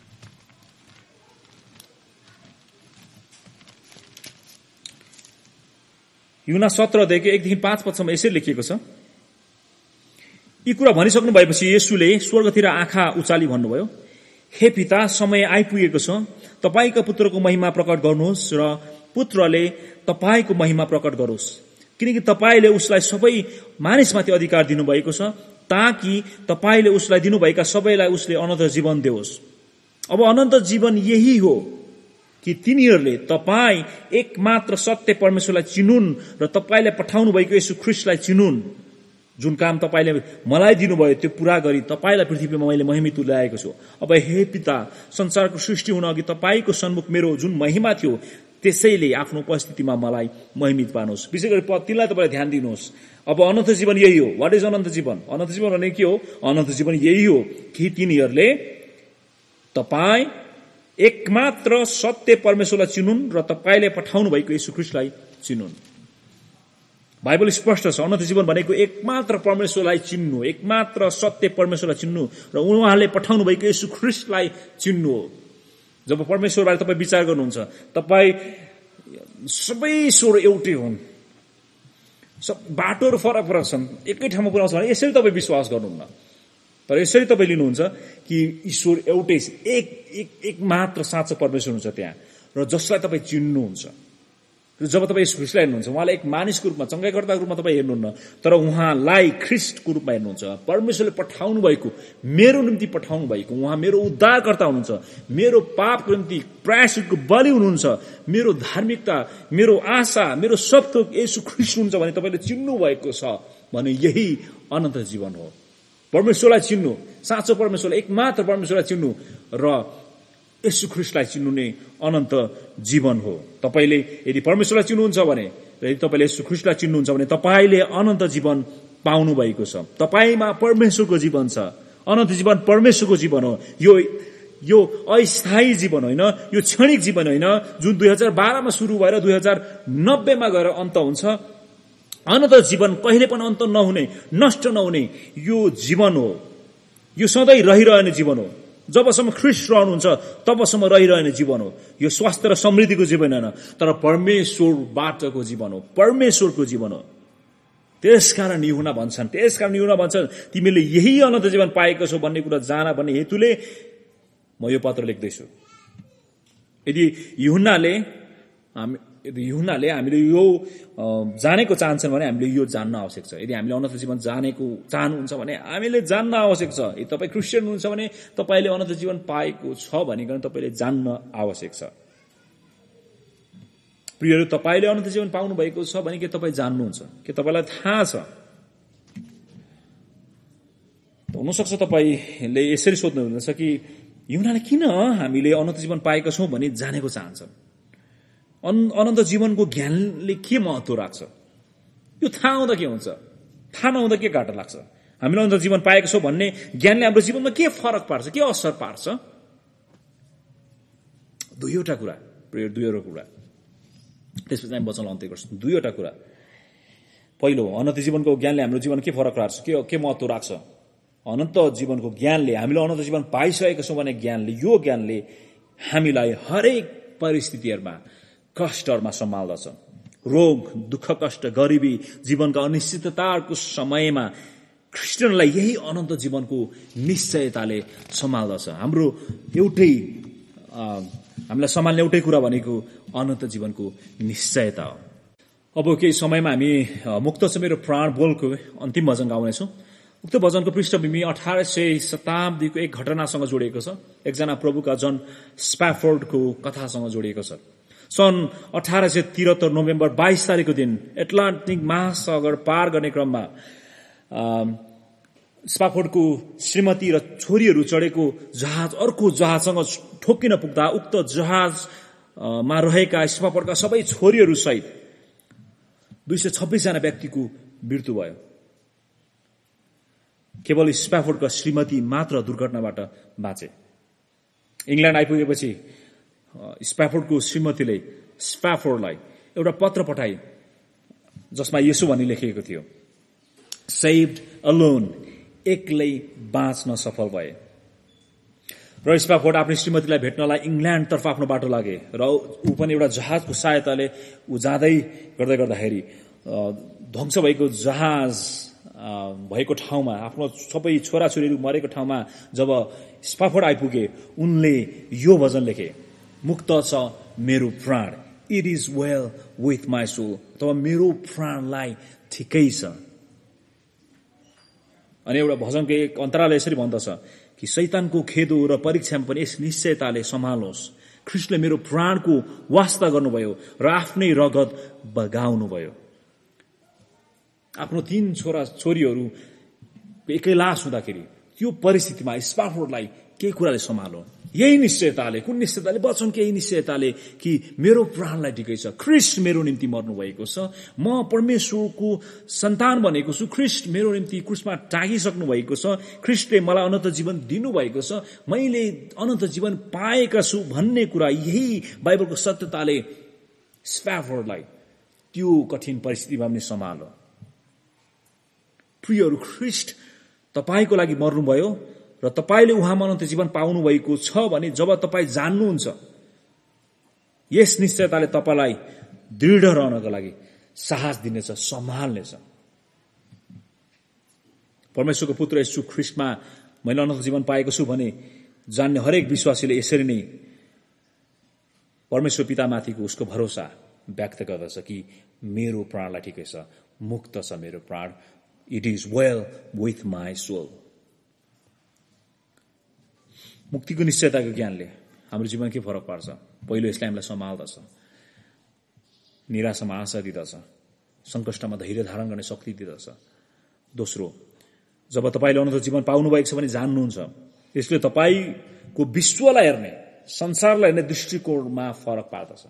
यूहन्ना सत्र अध्यायको एकदेखि पाँच पदसम्म यसरी लेखिएको छ। यी कुरा भनिसक्नु भएपछि येशूले स्वर्गतिर आँखा उचाली भन्नुभयो, हे पिता, समय आइपुगेको छ, तपाईका पुत्रको महिमा प्रकट गर्नुहोस् र पुत्रले तपाईको महिमा प्रकट गरोस्, किनकि तपाईले उसलाई सबै मानिसमाथि अधिकार दिनुभएको छ, ताकि तपाईले उसलाई दिनुभएका सबैलाई उसले अनन्त जीवन देओस्। अब अनन्त जीवन यही हो कि तिनीहरूले तपाईँ एकमात्र सत्य परमेश्वरलाई चिनुन् र तपाईँले पठाउनु भएको येशू ख्रीष्टलाई चिनुन्। जुन काम तपाईँले मलाई दिनुभयो त्यो पूरा गरी तपाईँलाई पृथ्वीमा मैले महिमा तुल्याएको छु। अब हे पिता, संसारको सृष्टि हुन अघि तपाईँको सन्मुख मेरो जुन महिमा थियो त्यसैले आफ्नो उपस्थितिमा मलाई महिमित पार्नुहोस्। विशेष गरी तिनलाई तपाईँले ध्यान दिनुहोस्। अब अनन्त जीवन यही हो। वाट इज अनन्त जीवन? अनन्त जीवन भने के हो? अनन्त जीवन यही हो कि तिनीहरूले तपाईँ एकमात्र सत्य परमेश्वरलाई चिनुन् र तपाईँले पठाउनु भएको येशू ख्रीष्टलाई चिनुन्। बाइबल स्पष्ट छ। अनन्त जीवन भनेको एकमात्र परमेश्वरलाई चिन्नु, एकमात्र सत्य परमेश्वरलाई चिन्नु र उहाँले पठाउनु भएको येशू ख्रीष्टलाई चिन्नु हो। जब परमेश्वरबारे तपाईँ विचार गर्नुहुन्छ, तपाईँ सबै ईश्वर एउटै हुन्, सब बाटोहरू फरक फरक छन्, एकै ठाउँमा पुर्याउँछ भने यसरी तपाईँ विश्वास गर्नुहुन्न। तर यसरी तपाईँ लिनुहुन्छ कि ईश्वर एउटै, एक एक एक मात्र साँचो परमेश्वर हुन्छ त्यहाँ, र जसलाई तपाईँ चिन्नुहुन्छ। जब तपाईँ यस ख्रीष्टलाई हेर्नुहुन्छ, उहाँलाई एक मानिसको रूपमा, चङ्गाइकर्ताको रूपमा तपाईँ हेर्नुहुन्न, तर उहाँलाई ख्रीष्टको रूपमा हेर्नुहुन्छ। परमेश्वरले पठाउनु भएको, मेरो निम्ति पठाउनु भएको, उहाँ मेरो उद्धारकर्ता हुनुहुन्छ, मेरो पापको निम्ति प्रायश्चितको बलि हुनुहुन्छ, मेरो धार्मिकता, मेरो आशा, मेरो सब थोक येशू ख्रीष्ट हुन्छ भने तपाईँले चिन्नु भएको छ भने यही अनन्त जीवन हो। परमेश्वरलाई चिन्नु, साँचो परमेश्वरलाई, एकमात्र परमेश्वरलाई चिन्नु र येशू ख्रीष्टलाई चिन्नु नै अनन्त जीवन हो। तपाईले यदि परमेश्वरलाई चिन्नुहुन्छ भने र यदि तपाईले येशू ख्रीष्टलाई चिन्नुहुन्छ भने तपाईले अनन्त जीवन पाउनु भएको छ। तपाईमा परमेश्वरको जीवन छ। अनन्त जीवन परमेश्वरको जीवन हो। यो यो अस्थायी जीवन होइन, यो क्षणिक जीवन होइन, जुन दुई हजार बाह्रमा सुरु भएर दुई हजार नब्बेमा गएर अन्त हुन्छ। अनन्त जीवन कहिले पनि अन्त नहुने, नष्ट नहुने यो जीवन हो। यो सधैँ रहिरहने जीवन हो। जबसम्म ख्रीष्ट रहनुहुन्छ तबसम्म रहिरहने जीवन हो। यो स्वास्थ्य र समृद्धिको जीवन होइन, तर परमेश्वरबाटको जीवन हो, परमेश्वरको जीवन हो। त्यसकारण यूहन्ना भन्छन्, त्यसकारण यूहन्ना भन्छन् तिमीले यही अनन्त जीवन पाएको छौ भन्ने कुरा जान भन्ने हेतुले म यो पत्र लेख्दैछु। यदि यूहन्नाले हामी यदि यूहन्नाले हामीले यो जानेको चाहन्छन् भने हामीले यो जान्न आवश्यक छ। यदि हामीले अनन्त जीवन जानेको चाहनुहुन्छ भने हामीले जान्न आवश्यक छ। यदि तपाईँ क्रिस्चियन हुनुहुन्छ भने तपाईँले अनन्त जीवन पाएको छ भनिकन तपाईँले जान्न आवश्यक छ। प्रियहरू, तपाईँले अनन्त जीवन पाउनु भएको छ भने के तपाईँ जान्नुहुन्छ? के तपाईँलाई थाहा छ? हुनसक्छ तपाईँले यसरी सोध्नुहुनेछ कि यूहन्नाले किन हामीले अनन्त जीवन पाएका छौँ भनी जानेको चाहन्छन्? अनन्त जीवनको ज्ञानले के महत्व राख्छ? यो थाहा हुँदा के हुन्छ? थाहा नहुँदा के घाटा लाग्छ? हामीले अनन्त जीवन पाएका छौँ भन्ने ज्ञानले हाम्रो जीवनमा के फरक पार्छ, के असर पार्छ? दुईवटा कुरा, प्रिय दुईवटा कुरा, त्यसपछि हामी वचन अन्त्य गर्छौँ। दुईवटा कुरा। पहिलो, अनन्त जीवनको ज्ञानले हाम्रो जीवन के फरक पार्छ, के के महत्व राख्छ? अनन्त जीवनको ज्ञानले, हामीले अनन्त जीवन पाइसकेका छौँ भने ज्ञानले, यो ज्ञानले हामीलाई हरेक परिस्थितिहरूमा, कष्टहरूमा सम्हाल्दछ। रोग, दुःख, कष्ट, गरिबी, जीवनका अनिश्चितताको समयमा क्रिस्चियनलाई यही अनन्त जीवनको निश्चयताले सम्हाल्दछ। हाम्रो एउटै हामीलाई सम्हाल्ने एउटै कुरा भनेको अनन्त जीवनको निश्चयता हो। अब केही समयमा हामी मुक्त छ मेरो प्राण बोलको अन्तिम भजन गाउनेछौँ। उक्त भजनको पृष्ठभूमि अठार सय शताब्दीको एक घटनासँग जोडिएको छ। एकजना प्रभुका जन स्प्याफोर्डको कथासँग जोडिएको छ। सन् अठार सय त्रिहत्तर नोभेम्बर बाइस तारिकको दिन एटलान्टिक महासागर पार गर्ने क्रममा स्प्याफोर्डको श्रीमती र छोरीहरू चढेको जहाज अर्को जहाजसँग ठोकिन पुग्दा उक्त जहाजमा रहेका स्प्याफोर्डका सबै छोरीहरू सहित दुई सय छब्बीसजना व्यक्तिको मृत्यु भयो। केवल स्प्याफोर्डका श्रीमती मात्र दुर्घटनाबाट बाँचे। इङ्ल्यान्ड आइपुगेपछि स्प्याफोर्डको श्रीमतीले स्प्याफोर्डलाई एउटा पत्र पठाए जसमा यसो भनी लेखिएको थियो, सेभ्ड अलोन, एक्लै बाँच्न सफल भए। र स्प्याफोर्ड आफ्नो श्रीमतीलाई भेट्नलाई इङ्ल्यान्डतर्फ आफ्नो बाटो लागे र ऊ पनि एउटा जहाजको सहायताले ऊ जाँदै गर्दै गर्दाखेरि ध्वंस भएको जहाज भएको ठाउँमा, आफ्नो सबै छोराछोरीहरू मरेको ठाउँमा जब स्प्याफोर्ड आइपुगे उनले यो भजन लेखे, मुक्त छ मेरो प्राण, it is well with my soul, अथवा मेरो प्राणलाई ठिकै छ। अनि एउटा भजनको एक अन्तराले यसरी भन्दछ कि शैतानको खेदो र परीक्षामा पनि यस निश्चयताले सम्हाल्नुहोस्, ख्रीष्टले मेरो प्राणको वास्ता गर्नुभयो र आफ्नै रगत बगाउनुभयो। आफ्नो तीन छोरा छोरीहरू एकै लास हुँदाखेरि त्यो परिस्थितिमा स्पाफोर्डलाई केही कुराले सम्हालो। यही निश्चयताले, कुन निश्चयताले? वचनको यही निश्चयताले कि मेरो प्राणलाई ठिकै छ, ख्रीष्ट मेरो निम्ति मर्नु भएको छ, म परमेश्वरको सन्तान बनेको छु, ख्रीष्ट मेरो निम्ति क्रुसमा टाँगिसक्नु भएको छ, ख्रीष्टले मलाई अनन्त जीवन दिनुभएको छ, मैले अनन्त जीवन पाएका छु भन्ने कुरा, यही बाइबलको सत्यताले स्पाफोर्डलाई त्यो कठिन परिस्थितिमा पनि सम्हालो। प्रियहरू, ख्रीष्ट तपाईको लागि मर्नुभयो र तपाईले उहाँमा अनन्त जीवन पाउनु भएको छ भने जब तपाई जान्नुहुन्छ, यस निश्चयताले तपाईलाई दृढ रहनको लागि साहस दिनेछ, सम्हाल्नेछ। परमेश्वरको पुत्र येशू ख्रीष्टमा मैले अनन्त जीवन पाएको छु भने जान्ने हरेक विश्वासीले यसरी नै परमेश्वर पितामाथिको उसको भरोसा व्यक्त गर्दछ कि मेरो प्राणलाई ठिकै छ, मुक्त छ मेरो प्राण, it is well with my soul. मुक्तिको निश्चयताको ज्ञानले हाम्रो जीवन के फरक पार्छ? पहिलो, यसले हामीलाई सम्हाल्दछ, निराशामा आशा दिदछ, संकष्टमा धैर्य धारण गर्ने शक्ति दिदछ। दोस्रो, जब तपाईले अनन्त जीवन पाउनु भएको छ भने जान्नुहुन्छ, यसले तपाईको विश्वलाई हेर्ने, संसारलाई हेर्ने दृष्टिकोणमा फरक पार्दछ।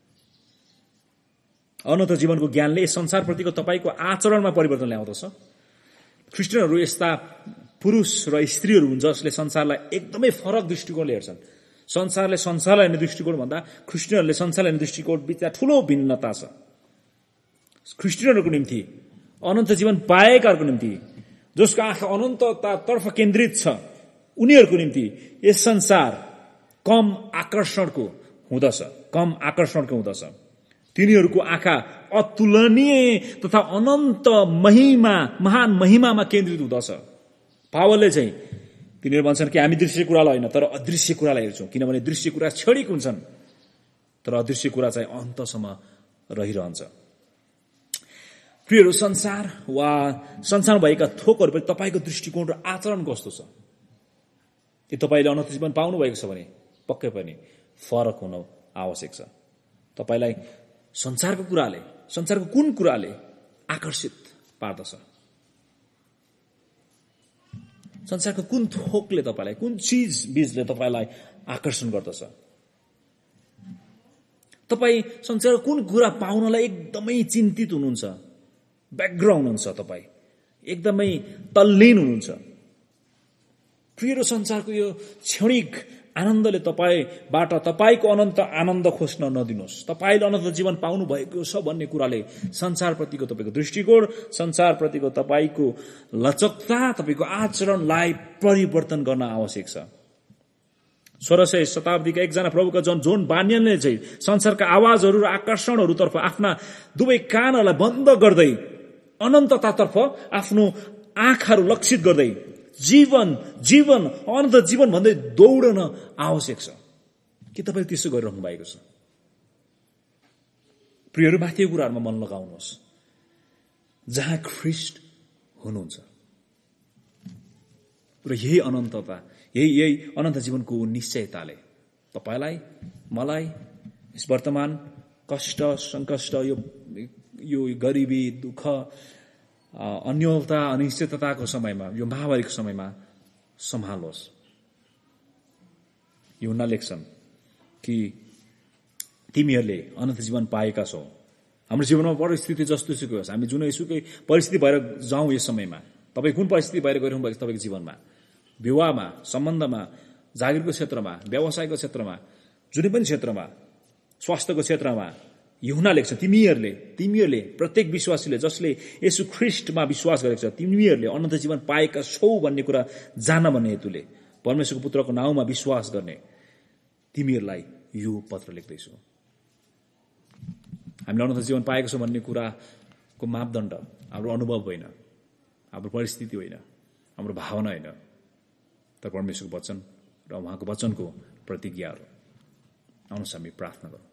अनन्त जीवनको ज्ञानले संसारप्रतिको तपाईको आचरणमा परिवर्तन ल्याउँदछ। ख्रिस्टियनहरू यस्ता पुरुष र स्त्रीहरू हुन् जसले संसारलाई एकदमै फरक दृष्टिकोणले हेर्छन्। संसारले संसारलाई हेर्ने दृष्टिकोण भन्दा ख्रिस्टियनहरूले संसारलाई हेर्ने दृष्टिकोण बीचमा ठूलो भिन्नता छ। ख्रिस्टियनहरूको निम्ति, अनन्त जीवन पाएकाहरूको निम्ति, जसको आँखा अनन्ततातर्फ केन्द्रित छ, उनीहरूको निम्ति यस संसार कम आकर्षणको हुँदछ, कम आकर्षणको हुँदछ। तिनीहरूको आँखा अतुलनीय तथा अनन्त महिमा, महान महिमामा केन्द्रित हुँदछ। पावलले चाहिँ तिनीहरू भन्छन् कि हामी दृश्य कुरालाई होइन तर अदृश्य कुरालाई हेर्छौं, किनभने दृश्य कुरा क्षणिक हुन्छन् तर अदृश्य कुरा चाहिँ अन्तसम्म रहिरहन्छ। प्रियहरू, संसार वा संसारमा भएका थोकहरू पनि तपाईको दृष्टिकोण र आचरण कस्तो छ? यदि तपाईले अनन्त जीवन पाउनु भएको छ भने पक्कै पनि फरक हुन आवश्यक छ। तपाईलाई संसारको कुराले, संसारको कुन कुराले आकर्षित पार्दछ? संसारको कुन थोकले तपाईलाई, कुन चीज बीजले तपाईलाई आकर्षण गर्दछ? तपाई संसारको कुन कुरा पाउनलाई एकदमै चिन्तित हुनुहुन्छ, व्यग्र हुनुहुन्छ, तपाई एकदमै तल्लीन हुनुहुन्छ? प्रिय संसारको यो क्षणिक आनन्दले तपाईबाट तपाईको अनन्त आनन्द खोज्न नदिनुहोस्। तपाईले अनन्त जीवन पाउनु भएको छ भन्ने कुराले संसारप्रतिको तपाईको दृष्टिकोण, संसारप्रतिको तपाईको लचकता, तपाईको आचरणलाई परिवर्तन गर्न आवश्यक छ। सोह्र सय शताब्दीका एकजना प्रभुका जन जोन बानियनले चाहिँ संसारका आवाजहरू र आकर्षणहरूतर्फ आफ्ना दुवै कानहरूलाई बन्द गर्दै अनन्ततातर्फ आफ्नो आँखाहरू लक्षित गर्दै जीवन जीवन अनन्त जीवन भन्दै दौडन आवश्यक छ। के तपाईले त्यसो गरिरहनु भएको छ? प्रियहरू, माथिको कुराहरूमा मन लगाउनुहोस् जहाँ ख्रीष्ट हुनुहुन्छ र यही अनन्तता, यही यही अनन्त जीवनको निश्चयताले तपाईलाई, मलाई यस वर्तमान कष्ट, संकष्ट, यो यो गरिबी, दुःख, अन्योलता, अनिश्चितताको समयमा, यो महामारीको समयमा सम्हालोस्। यूहन्ना लेख्छन् कि तिमीहरूले अनन्त जीवन पाएका छौ। हाम्रो जीवनमा परिस्थिति जस्तो सुकै होस्, हामी जुनै सुकै परिस्थिति भएर जाउँ यस समयमा, तपाईँ कुन परिस्थिति भएर गइरहनु भएको छ तपाईँको जीवनमा, विवाहमा, सम्बन्धमा, जागिरको क्षेत्रमा, व्यवसायको क्षेत्रमा, जुनै पनि क्षेत्रमा, स्वास्थ्यको क्षेत्रमा, यूहन्ना लेख्छ तिमीहरूले तिमीहरूले प्रत्येक विश्वासीले जसले येशू ख्रीष्टमा विश्वास गरेको छ तिमीहरूले अनन्त जीवन पाएका छौ भन्ने कुरा जान्न भन्ने हेतुले परमेश्वरको पुत्रको नाउँमा विश्वास गर्ने तिमीहरूलाई यो पत्र लेख्दैछु। हामीले अनन्त जीवन पाएको छौँ भन्ने कुराको मापदण्ड हाम्रो अनुभव होइन, हाम्रो परिस्थिति होइन, हाम्रो भावना होइन, तर परमेश्वरको वचन र उहाँको वचनको प्रतिज्ञाहरू। आउनुहोस् हामी प्रार्थना गरौँ।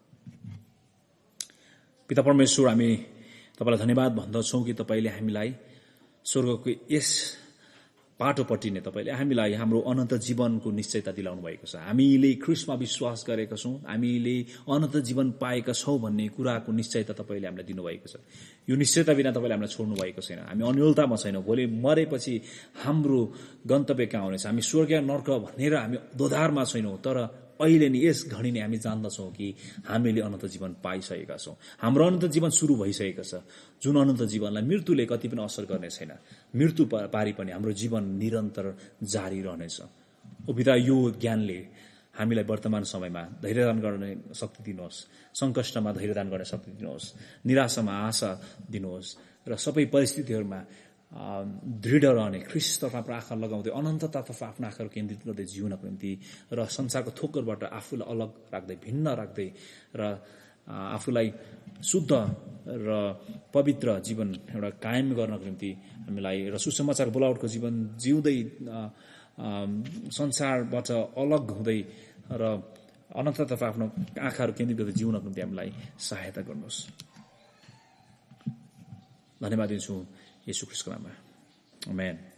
पिता परमेश्वर, हामी तपाईलाई धन्यवाद भन्दछौँ कि तपाईले हामीलाई स्वर्गको यस पाटोपट्टि नै तपाईँले हामीलाई हाम्रो अनन्त जीवनको निश्चयता दिलाउनु भएको छ। हामीले ख्रीष्टमा विश्वास गरेका छौँ, हामीले अनन्त जीवन पाएका छौँ भन्ने कुराको निश्चयता तपाईँले हामीलाई दिनुभएको छ। यो निश्चयता बिना तपाईँले हामीलाई छोड्नु भएको छैन। हामी अन्योलतामा छैनौँ। भोलि मरेपछि हाम्रो गन्तव्य कहाँ हुनेछ, हामी स्वर्ग नर्क भनेर हामी दोधारमा छैनौँ। तर अहिले नि यस घडी नै हामी जान्दछौँ कि हामीले अनन्त जीवन पाइसकेका छौँ। हाम्रो अनन्त जीवन सुरु भइसकेको छ, जुन अनन्त जीवनलाई मृत्युले कति पनि असर गर्ने छैन। मृत्यु पारी पनि हाम्रो जीवन निरन्तर जारी रहनेछ। ओ पिता, यो ज्ञानले हामीलाई वर्तमान समयमा धैर्यदान गर्ने शक्ति दिनुहोस्, सङ्कष्टमा धैर्यदान गर्ने शक्ति दिनुहोस्, निराशामा आशा दिनुहोस् र सबै परिस्थितिहरूमा दृढ रहने, ख्रीष्टतर्फ आफ्नो आँखा लगाउँदै अनन्ततातर्फ आफ्नो आँखाहरू केन्द्रित गर्दै जिउनको निम्ति र संसारको थोकरबाट आफूलाई अलग राख्दै, भिन्न राख्दै र आफूलाई शुद्ध र पवित्र जीवन एउटा कायम गर्नको निम्ति हामीलाई र सुसमाचार बोलावटको जीवन जिउँदै संसारबाट अलग हुँदै र अनन्ततर्फ आफ्नो आँखाहरू केन्द्रित गर्दै जिउनको निम्ति हामीलाई सहायता गर्नुहोस्। धन्यवाद दिन्छु येशू ख्रीष्टको नाममा। आमेन।